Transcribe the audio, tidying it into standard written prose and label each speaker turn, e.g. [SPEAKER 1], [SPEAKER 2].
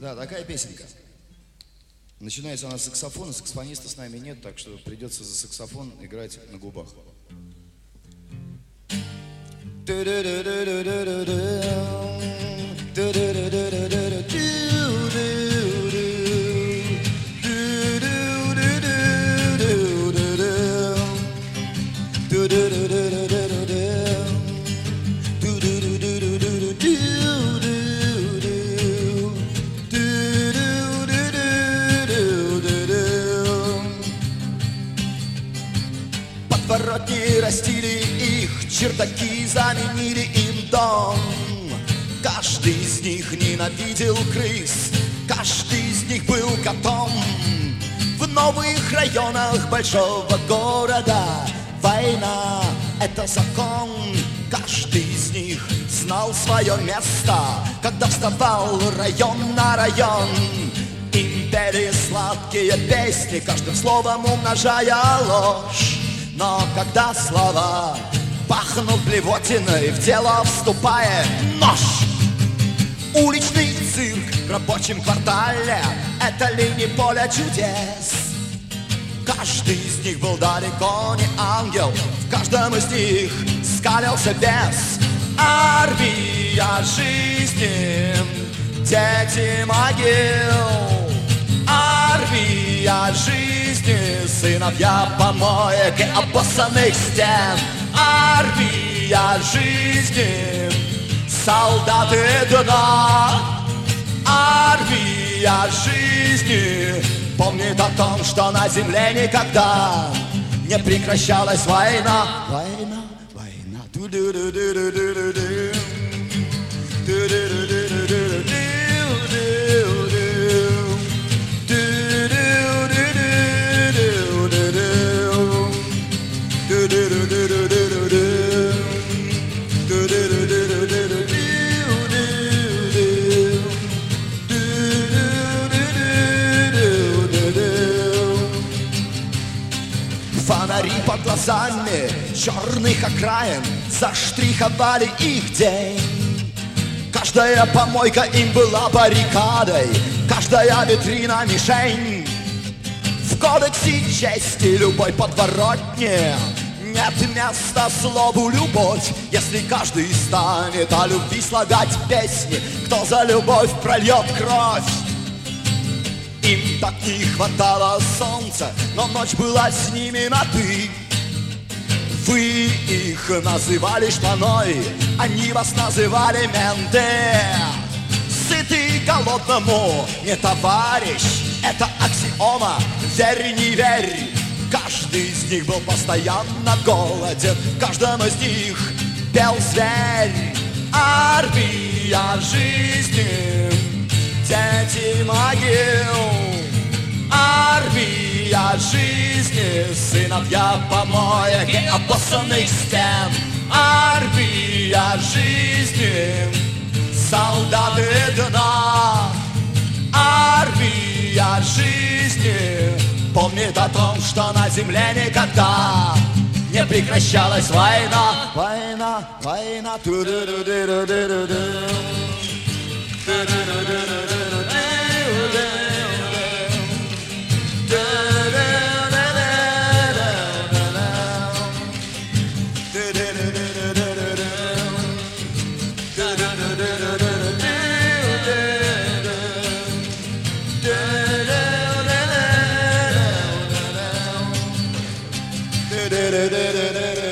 [SPEAKER 1] Да, такая песенка. Начинается она с саксофона, саксофониста с нами нет, так что придется за саксофон играть на губах.
[SPEAKER 2] Подворотни растили их, чердаки заменили им дом. Каждый из них ненавидел крыс, каждый из них был котом. В новых районах большого города война — это закон. Каждый из них знал свое место, когда вставал район на район. Им пели сладкие песни, каждым словом умножая ложь. Но когда слова пахнут блевотиной, в дело вступает нож. Уличный цирк в рабочем квартале — это ли не поле чудес? Каждый из них был далеко не ангел, в каждом из них скалился бес. Армия жизни, дети могил. Армия жизни, сыновья помоек и обоссанных стен. Армия жизни, солдаты дна. Армия жизни помнит о том, что на земле никогда не прекращалась война. Война, война. Фонари под глазами черных окраин заштриховали их день. Каждая помойка им была баррикадой, каждая витрина мишень. В кодексе чести любой подворотни нет места слову любовь. Если каждый станет о любви слагать песни, кто за любовь прольет кровь? Им так не хватало солнца, но ночь была с ними на «ты». Вы их называли шпаной, они вас называли менты. Сытый голодному не товарищ, это аксиома, верь, не верь. Каждый из них был постоянно голоден, в каждом из них пел зверь. Армия жизни, дети могил. Армия жизни, сыновья помоек и обоссанных стен. Армия жизни, солдаты дна. Армия жизни помнит о том, что на земле никогда не прекращалась война. Война, война.
[SPEAKER 1] Da da da da da da.